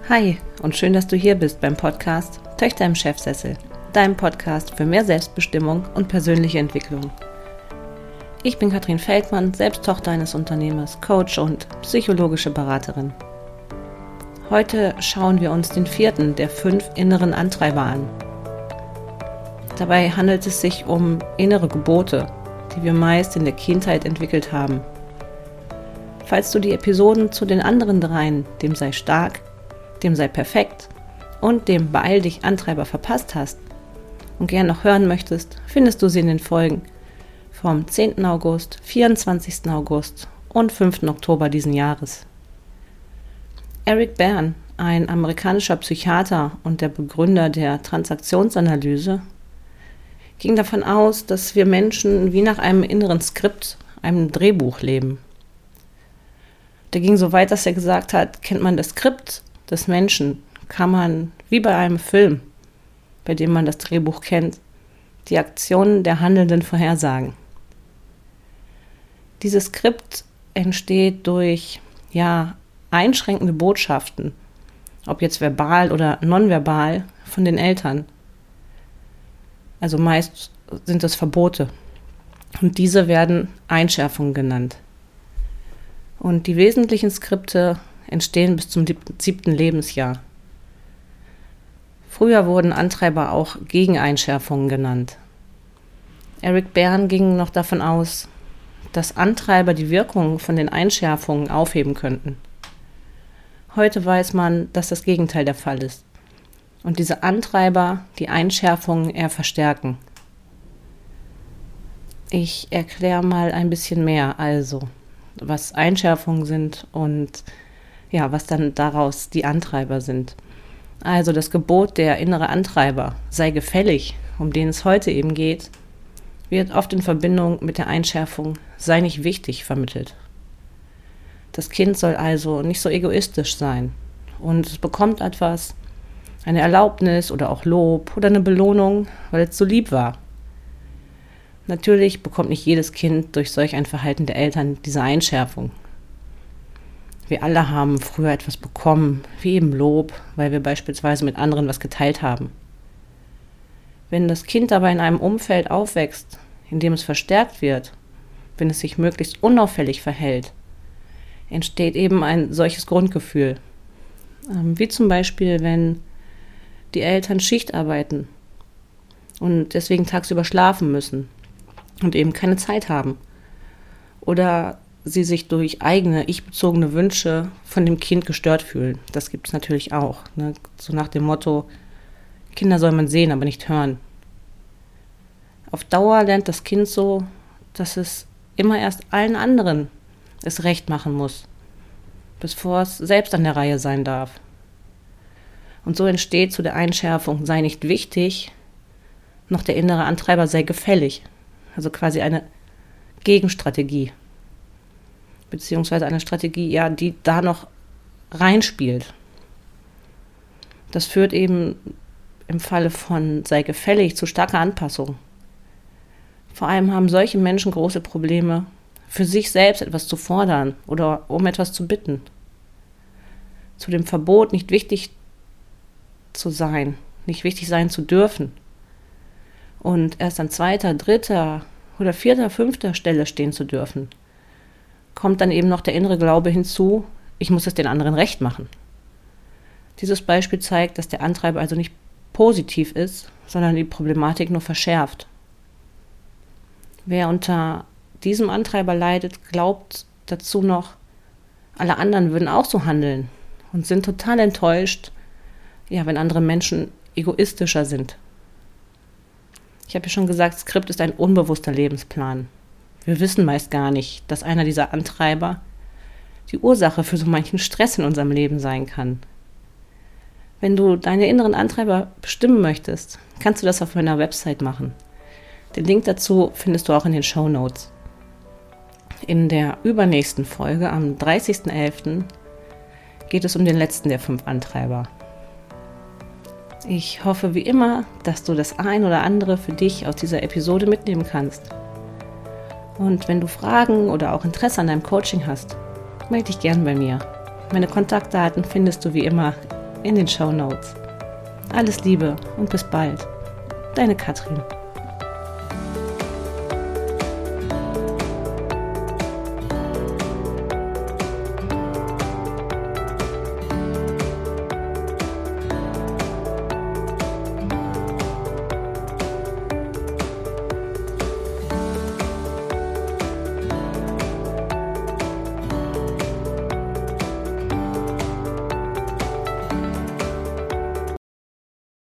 Hi und schön, dass du hier bist beim Podcast Töchter im Chefsessel, deinem Podcast für mehr Selbstbestimmung und persönliche Entwicklung. Ich bin Katrin Feldmann, selbst Tochter eines Unternehmers, Coach und psychologische Beraterin. Heute schauen wir uns den 4. der 5 inneren Antreiber an. Dabei handelt es sich um innere Gebote, die wir meist in der Kindheit entwickelt haben. Falls du die Episoden zu den anderen dreien, dem sei stark, dem sei perfekt und dem beeil dich Antreiber verpasst hast und gern noch hören möchtest, findest du sie in den Folgen vom 10. August, 24. August und 5. Oktober diesen Jahres. Eric Berne, ein amerikanischer Psychiater und der Begründer der Transaktionsanalyse, ging davon aus, dass wir Menschen wie nach einem inneren Skript, einem Drehbuch leben. Der ging so weit, dass er gesagt hat, kennt man das Skript des Menschen, kann man, wie bei einem Film, bei dem man das Drehbuch kennt, die Aktionen der Handelnden vorhersagen. Dieses Skript entsteht durch, einschränkende Botschaften, ob jetzt verbal oder nonverbal, von den Eltern. Also meist sind das Verbote. Und diese werden Einschärfungen genannt. Und die wesentlichen Skripte entstehen bis zum 7. Lebensjahr. Früher wurden Antreiber auch Gegeneinschärfungen genannt. Eric Berne ging noch davon aus, dass Antreiber die Wirkung von den Einschärfungen aufheben könnten. Heute weiß man, dass das Gegenteil der Fall ist und diese Antreiber die Einschärfungen eher verstärken. Ich erkläre mal ein bisschen mehr, also was Einschärfungen sind und was dann daraus die Antreiber sind. Also das Gebot der innere Antreiber, sei gefällig, um den es heute eben geht, wird oft in Verbindung mit der Einschärfung, sei nicht wichtig, vermittelt. Das Kind soll also nicht so egoistisch sein und es bekommt etwas, eine Erlaubnis oder auch Lob oder eine Belohnung, weil es so lieb war. Natürlich bekommt nicht jedes Kind durch solch ein Verhalten der Eltern diese Einschärfung. Wir alle haben früher etwas bekommen, wie eben Lob, weil wir beispielsweise mit anderen was geteilt haben. Wenn das Kind aber in einem Umfeld aufwächst, in dem es verstärkt wird, wenn es sich möglichst unauffällig verhält, entsteht eben ein solches Grundgefühl. Wie zum Beispiel, wenn die Eltern Schicht arbeiten und deswegen tagsüber schlafen müssen und eben keine Zeit haben. Oder sie sich durch eigene, ich-bezogene Wünsche von dem Kind gestört fühlen. Das gibt es natürlich auch. Ne? So nach dem Motto, Kinder soll man sehen, aber nicht hören. Auf Dauer lernt das Kind so, dass es immer erst allen anderen es recht machen muss, bevor es selbst an der Reihe sein darf. Und so entsteht zu der Einschärfung, sei nicht wichtig, noch der innere Antreiber sei gefällig. Also quasi eine Gegenstrategie. Beziehungsweise eine Strategie, die da noch reinspielt. Das führt eben im Falle von sei gefällig zu starker Anpassung. Vor allem haben solche Menschen große Probleme, für sich selbst etwas zu fordern oder um etwas zu bitten. Zu dem Verbot, nicht wichtig zu sein, nicht wichtig sein zu dürfen und erst an 2., 3. oder 4., 5. Stelle stehen zu dürfen, kommt dann eben noch der innere Glaube hinzu, ich muss es den anderen recht machen. Dieses Beispiel zeigt, dass der Antreiber also nicht positiv ist, sondern die Problematik nur verschärft. Wer unter diesem Antreiber leidet, glaubt dazu noch, alle anderen würden auch so handeln und sind total enttäuscht, wenn andere Menschen egoistischer sind. Ich habe ja schon gesagt, Skript ist ein unbewusster Lebensplan. Wir wissen meist gar nicht, dass einer dieser Antreiber die Ursache für so manchen Stress in unserem Leben sein kann. Wenn du deine inneren Antreiber bestimmen möchtest, kannst du das auf meiner Website machen. Den Link dazu findest du auch in den Shownotes. In der übernächsten Folge am 30.11. geht es um den letzten der 5 Antreiber. Ich hoffe wie immer, dass du das ein oder andere für dich aus dieser Episode mitnehmen kannst. Und wenn du Fragen oder auch Interesse an deinem Coaching hast, melde dich gern bei mir. Meine Kontaktdaten findest du wie immer in den Shownotes. Alles Liebe und bis bald. Deine Katrin.